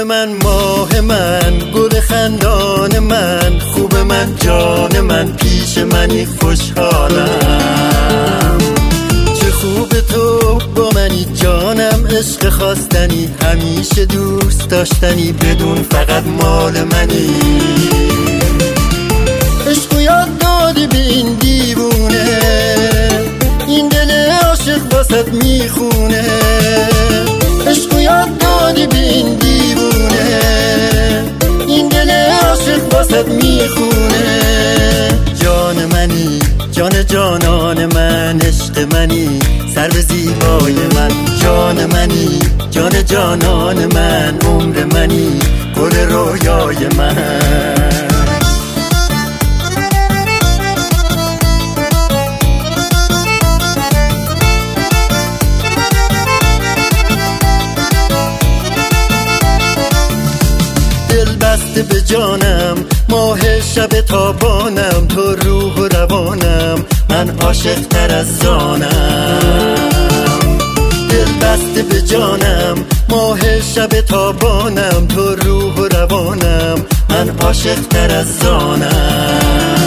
من، ماه من، گل خندان من، خوب من، جان من، پیش منی خوشحالم. چه خوب تو با منی جانم، عشق خواستنی، همیشه دوست داشتنی، بدون فقط مال منی. عشق یاد دادی به این دیوونه، این دل عاشق واسط میخونه. عشق یاد دادی به این دیوونه، این دل عاشق واسط میخونه. جان منی، جان جانان من، عشق منی، سر به زیبای من. جان منی، جان جانان من، عمر منی، گل رویای من. دل بسته به جانم، ماه شب تابانم، تو روح و روانم، من عاشق تر از زانم. دل بسته به جانم، ماه شب تابانم، تو روح و روانم، من عاشق تر از زانم.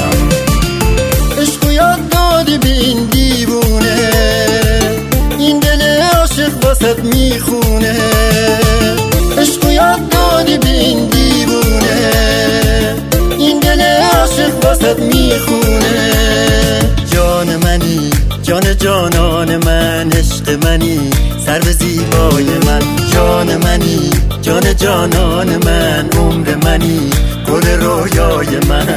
عشق یاد دادی به این دیوونه، این دل عاشق واسط میخونه. عشق یاد دادی به این دیوونه، این دل عاشق واسط میخونه. جان منی، جان جانان من، عشق منی، سر به زیبای من. جان منی، جان جانان من، عمر منی، گل رویای من.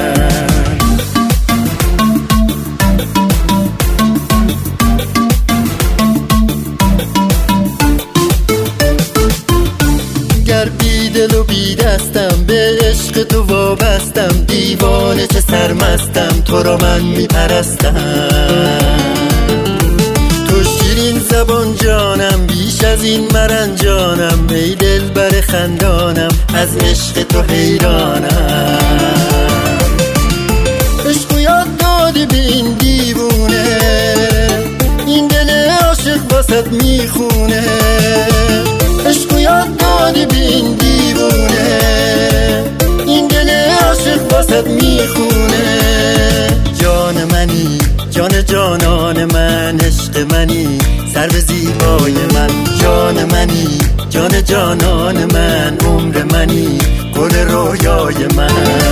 بی دل و بی دستم، به عشق تو وابستم، دیوانه چه سرمستم، تو را من میپرستم. تو شیرین زبان جانم، بیش از این مرنجانم، ای دل بر خندانم، از عشق تو حیرانم. عشق یاد دادی به این دیوونه، این دل عاشق واسط میخونه. عشق یاد دادی به این دیوونه، این دل عاشق واسط میخونه. جان منی، جان جانان من، عشق منی، سر به زیبای من. جان منی، جان جانان من، عمر منی، گل رویای من.